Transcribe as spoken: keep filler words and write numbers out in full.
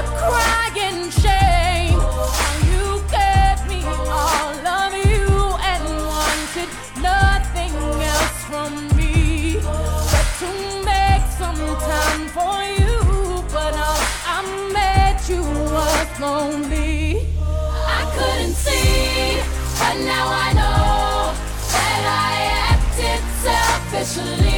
crying shame. You gave me all of you and wanted nothing else from me but to make some time for you. But all I met you was lonely. I couldn't see, but now I know that I acted selfishly.